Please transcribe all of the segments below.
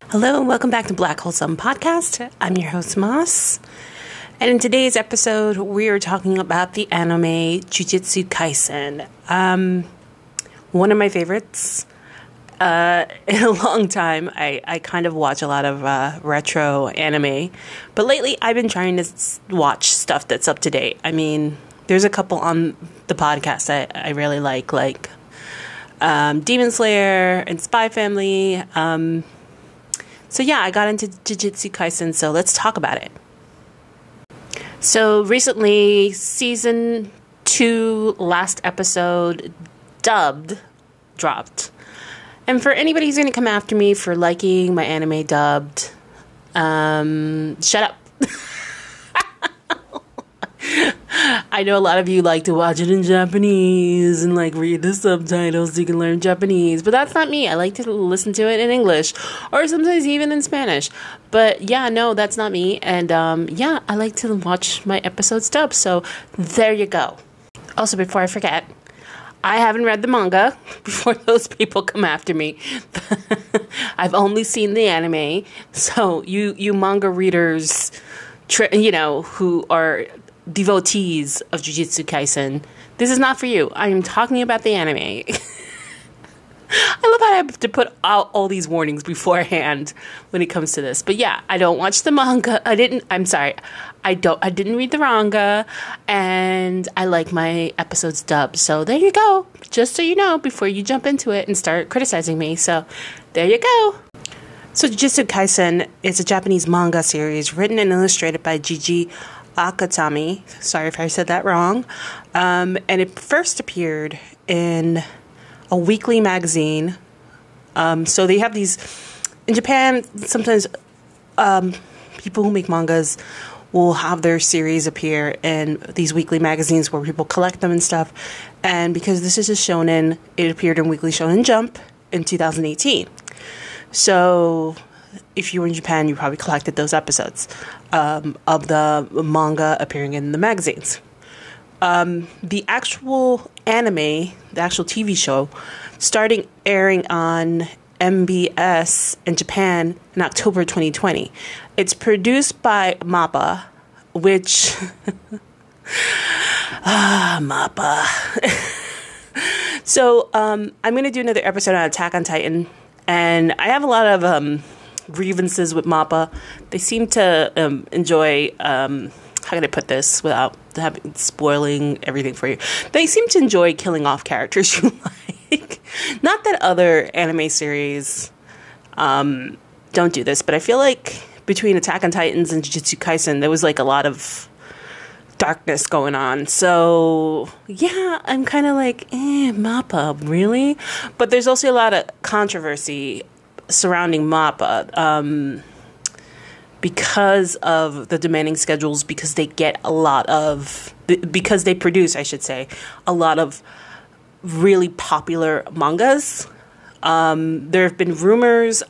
Hello and welcome back to Black Wholesome Podcast. I'm your host, Moss. And in today's episode, we are talking about the anime Jujutsu Kaisen. One of my favorites. In a long time, I kind of watch a lot of retro anime. But lately, I've been trying to watch stuff that's up to date. I mean, there's a couple on the podcast that I really like Demon Slayer and Spy Family. So yeah, I got into Jujutsu Kaisen, so let's talk about it. So recently, season 2, last episode, dubbed, dropped. And for anybody who's going to come after me for liking my anime dubbed, shut up. I know a lot of you like to watch it in Japanese and read the subtitles so you can learn Japanese, but that's not me. I like to listen to it in English or sometimes even in Spanish. But yeah, no, that's not me. And I like to watch my episodes dubbed. So there you go. Also, before I forget, I haven't read the manga before those people come after me. I've only seen the anime. So you manga readers, who are devotees of Jujutsu Kaisen, this is not for you. I am talking about the anime. I love how I have to put out all these warnings beforehand when it comes to this. But yeah, I don't watch the manga. I didn't read the manga, and I like my episodes dubbed. So there you go. Just so you know, before you jump into it and start criticizing me. So there you go. So Jujutsu Kaisen is a Japanese manga series written and illustrated by Jiji Akutami. Sorry if I said that wrong. And it first appeared in a weekly magazine. So they have these in Japan. Sometimes people who make mangas will have their series appear in these weekly magazines where people collect them and stuff. And because this is a shonen, it appeared in Weekly Shonen Jump in 2018. So if you were in Japan, you probably collected those episodes of the manga appearing in the magazines. The actual anime, the actual TV show, starting airing on MBS in Japan in October 2020. It's produced by MAPPA, which... MAPPA. So, I'm going to do another episode on Attack on Titan, and I have a lot of grievances with MAPPA. They seem to enjoy, how can I put this without spoiling everything for you? They seem to enjoy killing off characters you like. Not that other anime series don't do this, but I feel like between Attack on Titans and Jujutsu Kaisen, there was a lot of darkness going on. So yeah, I'm kind of MAPPA, really? But there's also a lot of controversy surrounding MAPPA because of the demanding schedules, because they produce, I should say, a lot of really popular mangas. There have been rumors,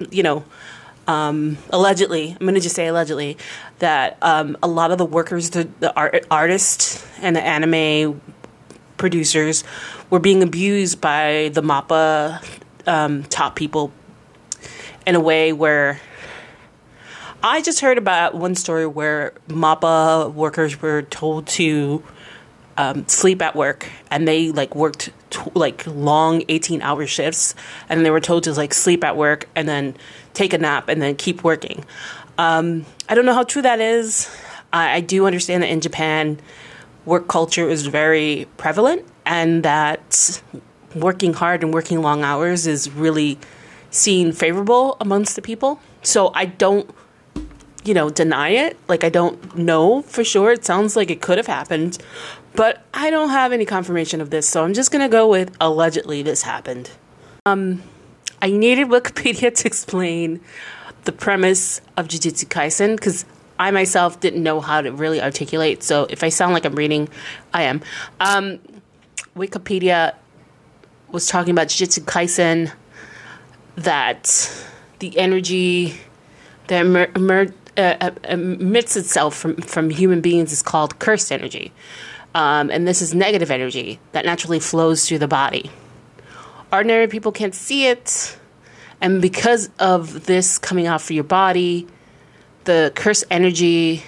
allegedly, I'm going to just say allegedly, that a lot of the workers, the artists and the anime producers were being abused by the MAPPA top people in a way where I just heard about one story where MAPPA workers were told to sleep at work, and they worked long 18-hour shifts, and they were told to sleep at work and then take a nap and then keep working. I don't know how true that is. I do understand that in Japan, work culture is very prevalent, and that working hard and working long hours is really seen favorable amongst the people. So I don't, deny it. I don't know for sure. It sounds like it could have happened, but I don't have any confirmation of this. So I'm just going to go with allegedly this happened. I needed Wikipedia to explain the premise of Jujutsu Kaisen because I myself didn't know how to really articulate. So if I sound like I'm reading, I am. Wikipedia was talking about Jujutsu Kaisen, that the energy that emits itself from human beings is called cursed energy. And this is negative energy that naturally flows through the body. Ordinary people can't see it, And because of this coming out for your body, the curse energy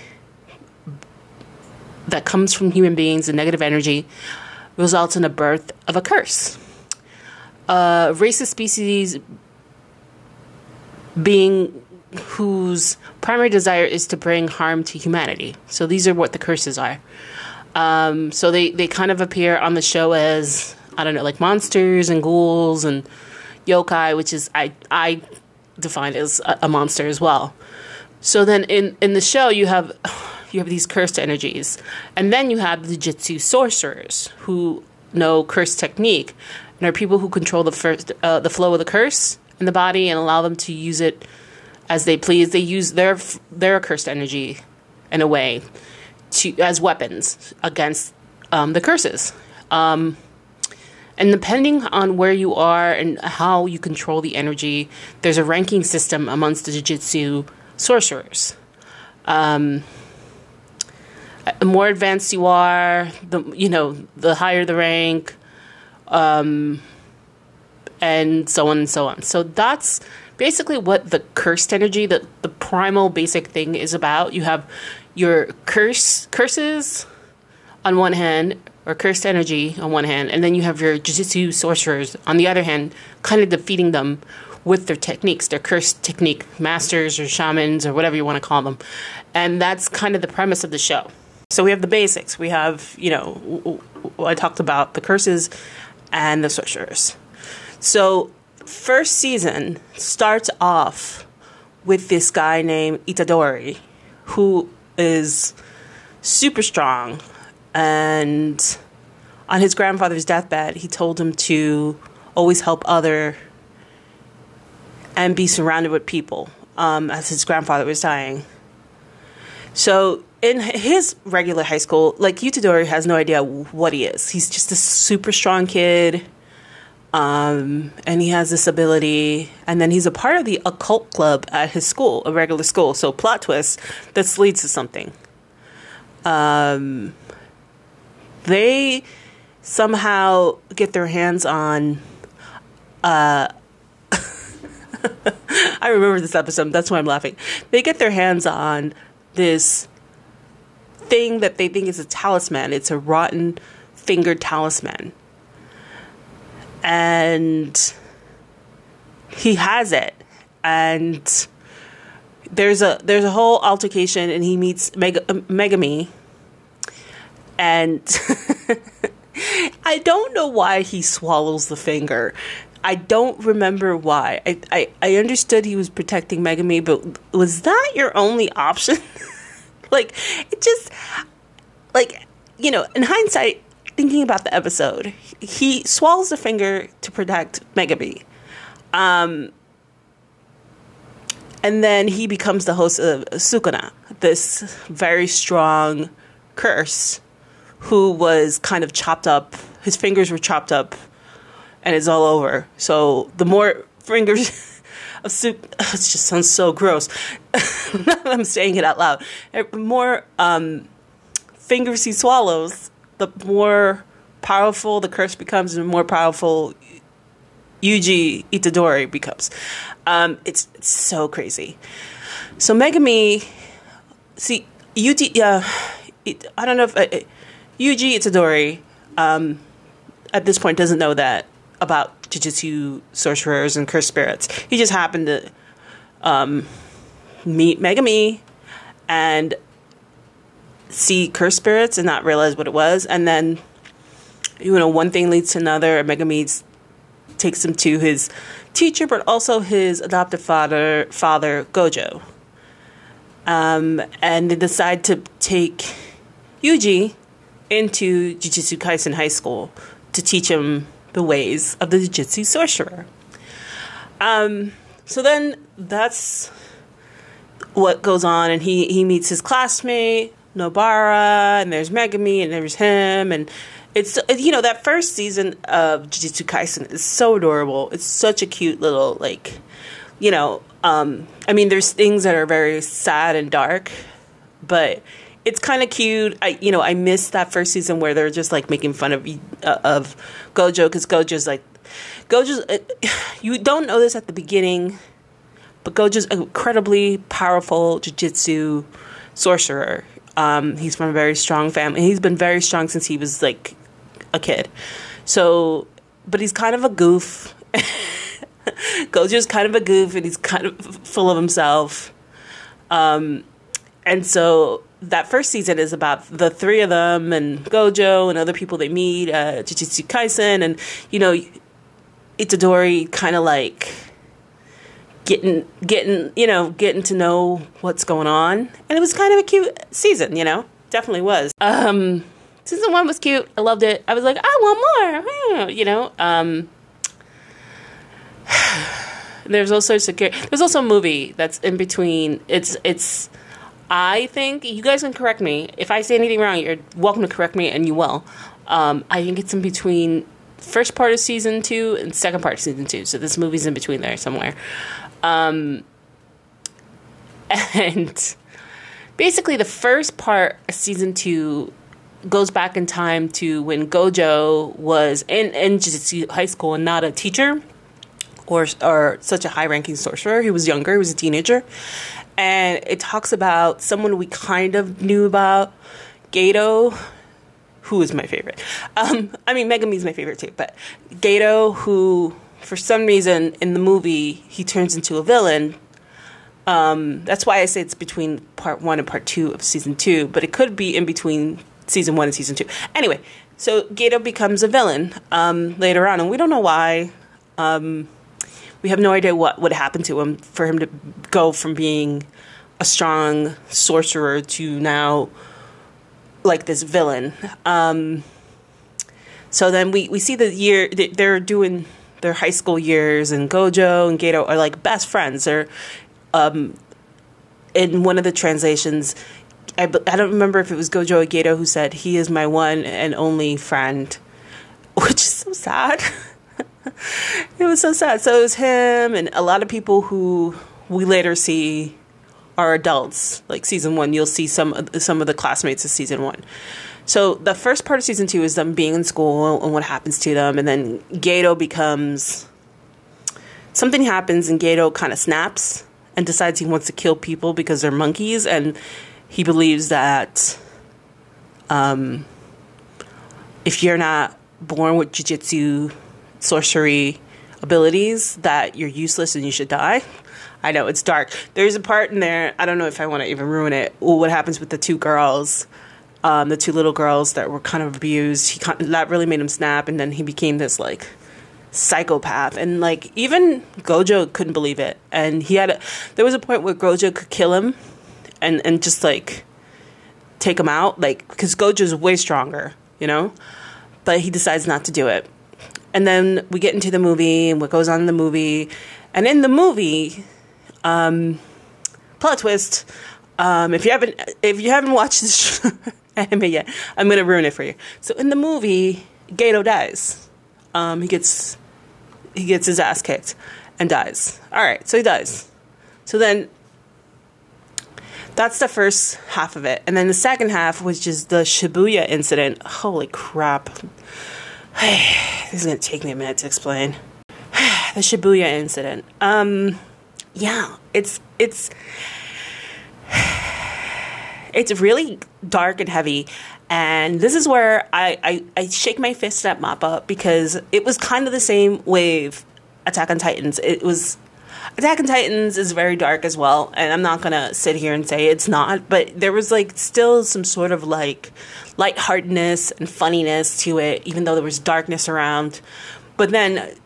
that comes from human beings, the negative energy, results in the birth of a curse. A racist species being whose primary desire is to bring harm to humanity. So these are what the curses are. So they kind of appear on the show as, I don't know, like monsters and ghouls and yokai, which is, I define as a monster as well. So then in the show, you have these cursed energies. And then you have the Jitsu sorcerers who know curse technique and are people who control the flow of the curse in the body and allow them to use it as they please. They use their cursed energy in a way as weapons against the curses. And depending on where you are and how you control the energy, there's a ranking system amongst the Jiu-Jitsu sorcerers. The more advanced you are, the higher the rank, and so on and so on. So that's basically what the cursed energy, the primal basic thing is about. You have your curses on one hand, or cursed energy on one hand, and then you have your Jiu-Jitsu sorcerers on the other hand, kind of defeating them with their techniques, their cursed technique masters or shamans or whatever you want to call them. And that's kind of the premise of the show. So we have the basics. We have, I talked about the curses and the sorcerers. So first season starts off with this guy named Itadori, who is super strong. And on his grandfather's deathbed, he told him to always help other and be surrounded with people as his grandfather was dying. So in his regular high school, like, Itadori has no idea what he is. He's just a super strong kid, and he has this ability. And then he's a part of the occult club at his school, a regular school. So plot twist, this leads to something. They somehow get their hands on... I remember this episode. That's why I'm laughing. They get their hands on this thing that they think is a talisman. It's a rotten fingered talisman. And he has it. And there's a whole altercation, and he meets Megami. And I don't know why he swallows the finger. I don't remember why. I understood he was protecting Megami, but was that your only option? It just, in hindsight, thinking about the episode, he swallows the finger to protect Megami. And then he becomes the host of Sukuna, this very strong curse, who was kind of chopped up. His fingers were chopped up, and it's all over. So the more fingers of soup, it just sounds so gross. I'm saying it out loud. The more fingers he swallows, the more powerful the curse becomes, and the more powerful Yuji Itadori becomes. It's so crazy. So Megami, I don't know if Yuji Itadori at this point doesn't know that about Jiu-Jitsu sorcerers and cursed spirits. He just happened to meet Megami and see cursed spirits and not realize what it was. And then, one thing leads to another. Megami takes him to his teacher, but also his adoptive father Gojo. And they decide to take Yuji into Jujutsu Kaisen High School to teach him the ways of the Jiu-Jitsu sorcerer. So then that's what goes on, and he meets his classmate Nobara, and there's Megami, and there's him, and it's, that first season of Jujutsu Kaisen is so adorable. It's such a cute little, there's things that are very sad and dark, but it's kind of cute. I missed that first season where they're just like making fun of Gojo, because Gojo's you don't know this at the beginning, but Gojo's an incredibly powerful jiu-jitsu sorcerer. He's from a very strong family. He's been very strong since he was like a kid. So, but he's kind of a goof. Gojo's kind of a goof, and he's kind of full of himself. And so that first season is about the three of them and Gojo and other people they meet, Jujutsu Kaisen, and Itadori kind of like getting to know what's going on. And it was kind of a cute season, definitely was. Season 1 was cute. I loved it. I was like, I want more, there's also a movie that's in between. It's I think, you guys can correct me if I say anything wrong. You're welcome to correct me, and you will. I think it's in between first part of season 2 and second part of season 2. So this movie's in between there somewhere. And basically the first part of season 2 goes back in time to when Gojo was in Jujutsu high school and not a teacher or such a high-ranking sorcerer. He was younger. He was a teenager. And it talks about someone we kind of knew about, Geto, who is my favorite. Megumi's my favorite too, but Geto, who for some reason in the movie he turns into a villain. That's why I say it's between part 1 and part 2 of season 2, but it could be in between season 1 and season 2. Anyway, so Geto becomes a villain later on, and we don't know why. We have no idea what would happen to him for him to go from being a strong sorcerer to now like this villain. So then we see the year they're doing their high school years, and Gojo and Geto are like best friends. They're in one of the translations, I don't remember if it was Gojo or Geto who said, "He is my one and only friend," which is so sad. It was so sad. So it was him and a lot of people who we later see are adults. Like season 1, you'll see some of the classmates of season 1. So the first part of season 2 is them being in school and what happens to them. And then something happens and Geto kind of snaps and decides he wants to kill people because they're monkeys. And he believes that if you're not born with jujutsu sorcery abilities, that you're useless and you should die. I know, it's dark. There's a part in there, I don't know if I want to even ruin it, what happens with the two girls, the two little girls that were kind of abused. That really made him snap, and then he became this, like, psychopath. And, like, even Gojo couldn't believe it. And there was a point where Gojo could kill him and just, like, take him out, like, because Gojo's way stronger, But he decides not to do it. And then we get into the movie and what goes on in the movie. And in the movie, plot twist, if you haven't watched this anime yet, I'm going to ruin it for you. So in the movie, Geto dies. He gets his ass kicked and dies. All right, so he dies. So then that's the first half of it. And then the second half, which is the Shibuya incident. Holy crap. This is going to take me a minute to explain. The Shibuya incident. Yeah, it's really dark and heavy. And this is where I shake my fist at MAPPA, because it was kind of the same wave Attack on Titans. Attack on Titans is very dark as well, and I'm not going to sit here and say it's not, but there was, like, still some sort of, like, lightheartedness and funniness to it, even though there was darkness around. But then,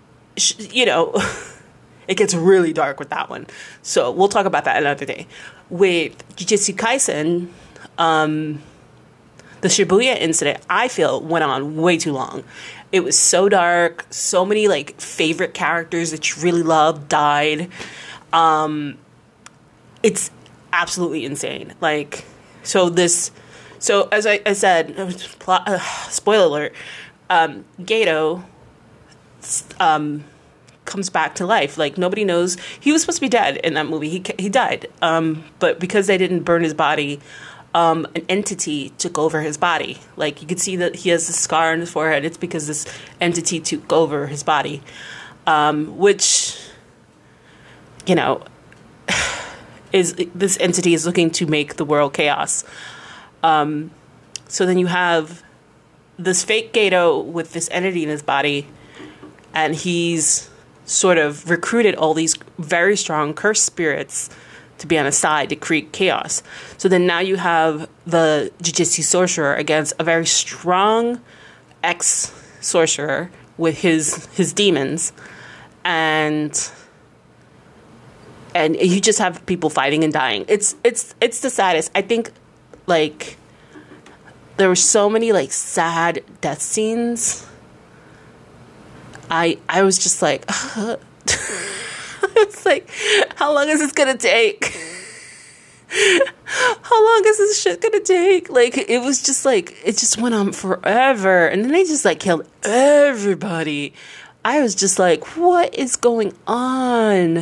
it gets really dark with that one. So we'll talk about that another day. With Jujutsu Kaisen, the Shibuya incident, I feel, went on way too long. It was so dark. So many, like, favorite characters that you really loved died. It's absolutely insane. Like, so as I said, spoiler alert, Geto comes back to life. Like, nobody knows. He was supposed to be dead in that movie. He died. But because they didn't burn his body an entity took over his body. Like, you could see that he has a scar on his forehead. It's because this entity took over his body, which, you know, is this entity is looking to make the world chaos. So then you have this fake Gedo with this entity in his body, and he's sort of recruited all these very strong cursed spirits to be on his side to create chaos. So then now you have the Jujutsu sorcerer against a very strong ex-sorcerer with his demons, and you just have people fighting and dying. It's the saddest. I think, like, there were so many, like, sad death scenes. I was just like, it's like, how long is this gonna take? How long is this shit gonna take? Like, it was just like, it just went on forever. And then they just, like, killed everybody. I was just like, what is going on?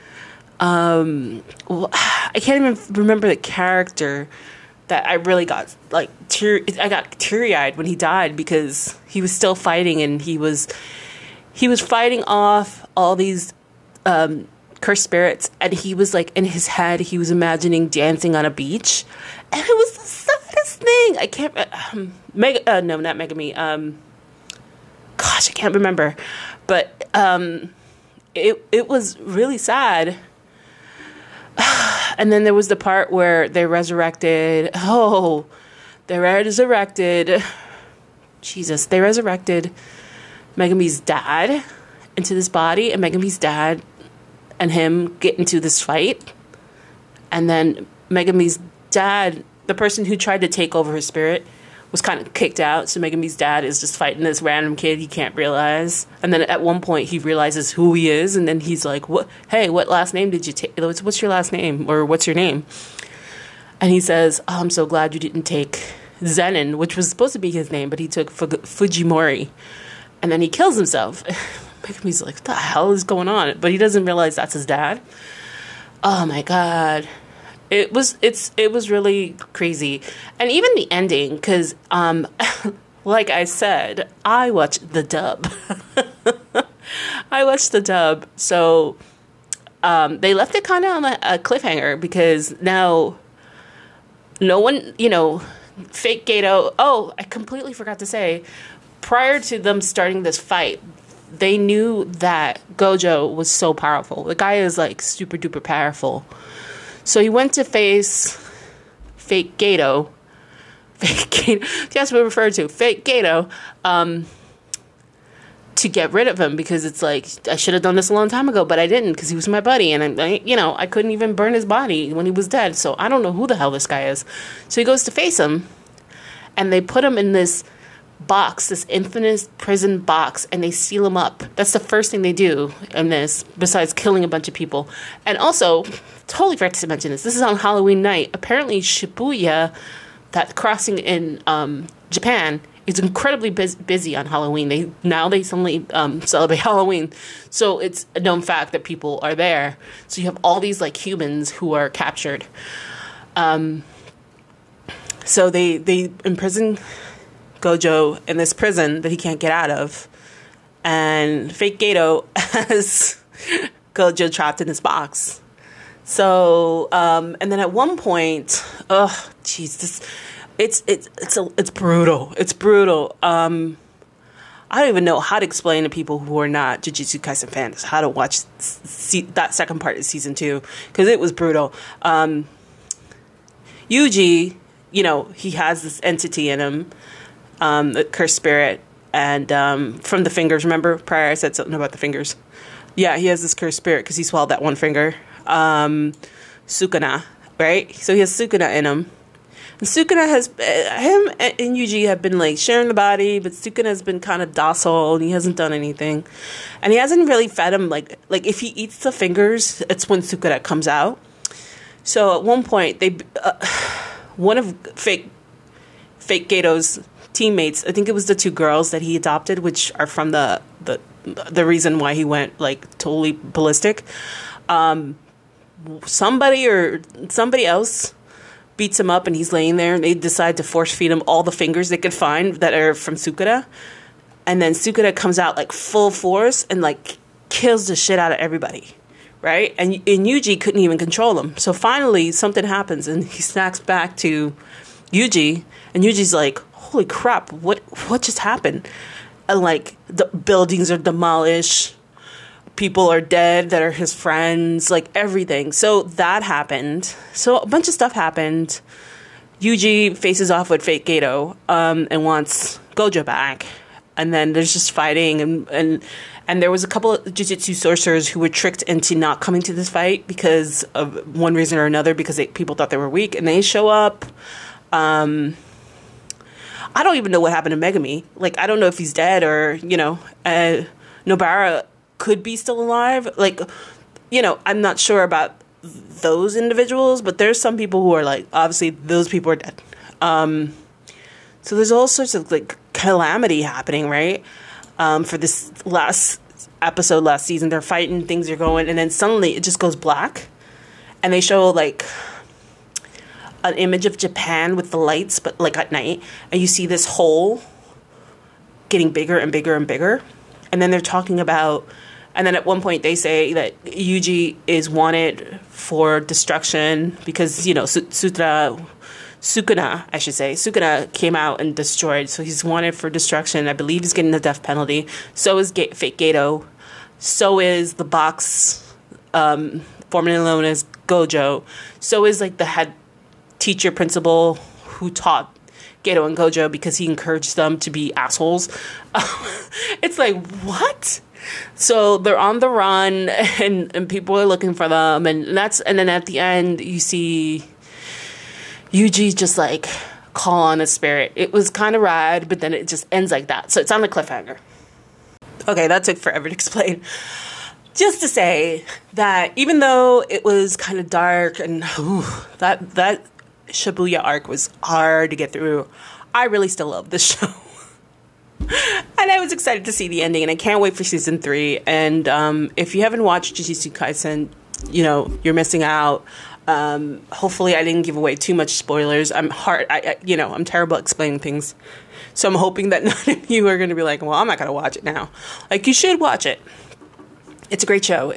Well, I can't even remember the character that I really got, like, I got teary-eyed when he died, because he was still fighting, and he was fighting off all these cursed spirits, and he was, like, in his head, he was imagining dancing on a beach, and it was the saddest thing. I can't, no, not Megami, gosh, I can't remember, but it was really sad. And then there was the part where they resurrected, Jesus, they resurrected Megami's dad into this body, and Megami's dad and him get into this fight. And then Megami's dad, the person who tried to take over his spirit, was kind of kicked out. So Megami's dad is just fighting this random kid he can't realize. And then at one point he realizes who he is, and then he's like, "What? Hey, what last name did you take? What's your last name? Or what's your name?" And he says, "Oh, I'm so glad you didn't take Zenin," which was supposed to be his name, but he took Fujimori. And then he kills himself. Megami's like, what the hell is going on? But he doesn't realize that's his dad. Oh my God. It was really crazy. And even the ending, because, like I said, I watched the dub. So, they left it kind of on a cliffhanger, because now no one, fake Gedo. Oh, I completely forgot to say, prior to them starting this fight, they knew that Gojo was so powerful. The guy is, like, super duper powerful. So he went to face fake Gedo. That's what we refer to. Fake Gedo. To get rid of him, because it's like, I should have done this a long time ago, but I didn't, because he was my buddy, and I couldn't even burn his body when he was dead. So I don't know who the hell this guy is. So he goes to face him, and they put him in this box, this infinite prison box, and they seal him up. That's the first thing they do in this, besides killing a bunch of people. And also, totally forgot to mention this is on Halloween night. Apparently Shibuya, that crossing in Japan, is incredibly busy on Halloween. They suddenly celebrate Halloween, so it's a known fact that people are there. So you have all these, like, humans who are captured. So they imprison Gojo in this prison that he can't get out of, and fake Gedo has Gojo trapped in this box. So and then at one point, it's brutal. It's brutal. I don't even know how to explain to people who are not Jujutsu Kaisen fans how to watch that second part of season 2, because it was brutal. Yuji, he has this entity in him, the cursed spirit, and from the fingers. Remember, prior I said something about the fingers. Yeah, he has this cursed spirit because he swallowed that one finger. Sukuna, right? So he has Sukuna in him. And Sukuna has, him and Yuji have been, like, sharing the body, but Sukuna has been kind of docile, and he hasn't done anything. And he hasn't really fed him, like if he eats the fingers, it's when Sukuna comes out. So at one point, one of fake Gedo's teammates, I think it was the 2 girls that he adopted, which are from the reason why he went, like, totally ballistic. Somebody else beats him up, and he's laying there, and they decide to force feed him all the fingers they could find that are from Sukuna. And then Sukuna comes out like full force and like kills the shit out of everybody, right? And Yuji couldn't even control him. So finally something happens, and he snacks back to Yuji, and Yuji's like, holy crap, what just happened? And like the buildings are demolished, people are dead that are his friends, like everything. So that happened. So a bunch of stuff happened. Yuji faces off with Fate Geto and wants Gojo back. And then there's just fighting, and there was a couple of Jujutsu sorcerers who were tricked into not coming to this fight because of one reason or another, because people thought they were weak, and they show up. I don't even know what happened to Megumi. Like, I don't know if he's dead or, Nobara could be still alive. Like, I'm not sure about those individuals, but there's some people who are like, obviously those people are dead. So there's all sorts of like calamity happening, right? For this last season, they're fighting, things are going, and then suddenly it just goes black, and they show like an image of Japan with the lights, but like at night, and you see this hole getting bigger and bigger and bigger. And then they're talking about, and then at one point they say that Yuji is wanted for destruction because, Sukuna came out and destroyed, so he's wanted for destruction. I believe he's getting the death penalty. So is Fate Geto. So is the box, formerly known as Gojo. So is like the head teacher principal who taught Geto and Gojo because he encouraged them to be assholes. It's like, what? So they're on the run, and people are looking for them, and then at the end you see Yuji just like call on a spirit. It was kind of rad, but then it just ends like that. So it's on the cliffhanger. Okay, that took forever to explain. Just to say that even though it was kind of dark and that Shibuya arc was hard to get through, I really still love this show. And I was excited to see the ending, and I can't wait for season 3. And if you haven't watched Jujutsu Kaisen, you're missing out. Hopefully I didn't give away too much spoilers. I'm terrible at explaining things. So I'm hoping that none of you are going to be like, well, I'm not going to watch it now. Like, you should watch it. It's a great show.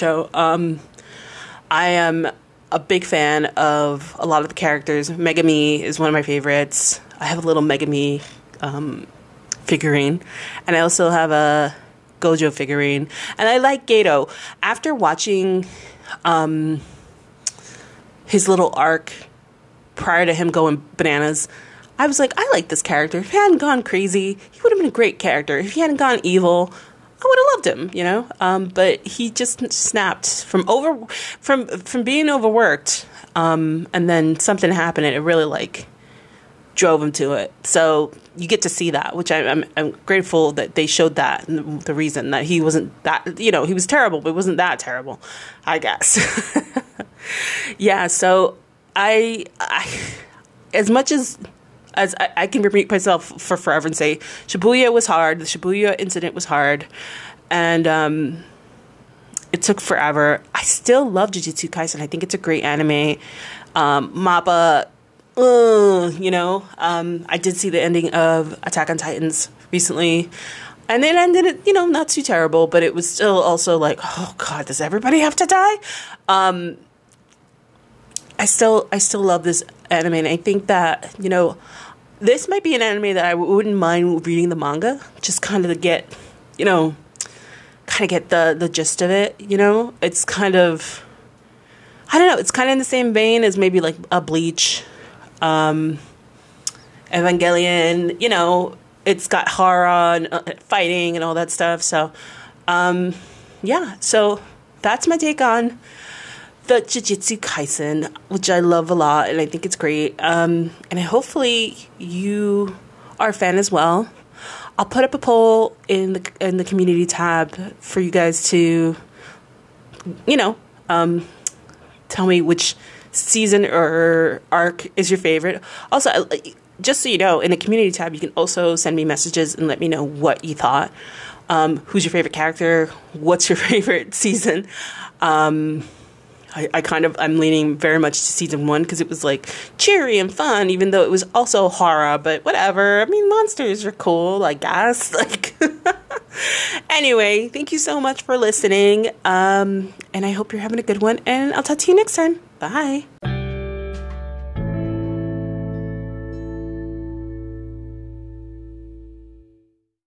I am a big fan of a lot of the characters. Megumi is one of my favorites. I have a little Megumi figurine, and I also have a Gojo figurine, and I like Geto. After watching his little arc prior to him going bananas, I was like, I like this character. If he hadn't gone crazy, he would have been a great character. If he hadn't gone evil, I would have loved him, but he just snapped from being overworked, and then something happened, and it really like drove him to it. So you get to see that, which I'm grateful that they showed that, and the reason that he wasn't that, he was terrible, but it wasn't that terrible, I guess. Yeah. So I as much as I can repeat myself for forever and say Shibuya was hard. The Shibuya incident was hard, and it took forever. I still love Jujutsu Kaisen. I think it's a great anime. Mappa, I did see the ending of Attack on Titans recently, and it ended, not too terrible, but it was still also like, oh God, does everybody have to die? I still love this anime, and I think that, this might be an anime that I wouldn't mind reading the manga, just kind of to get, the gist of it, It's kind of, I don't know, it's kind of in the same vein as maybe like a Bleach, Evangelion, it's got horror and fighting and all that stuff. So, so that's my take on the Jujutsu Kaisen, which I love a lot, and I think it's great. And hopefully you are a fan as well. I'll put up a poll in the community tab for you guys to, tell me which season or arc is your favorite. Also, just so you know, in the community tab, you can also send me messages and let me know what you thought. Who's your favorite character? What's your favorite season? I'm leaning very much to season 1 because it was like cheery and fun, even though it was also horror, but whatever. I mean, monsters are cool, I guess. Like, anyway, thank you so much for listening. And I hope you're having a good one, and I'll talk to you next time. Bye.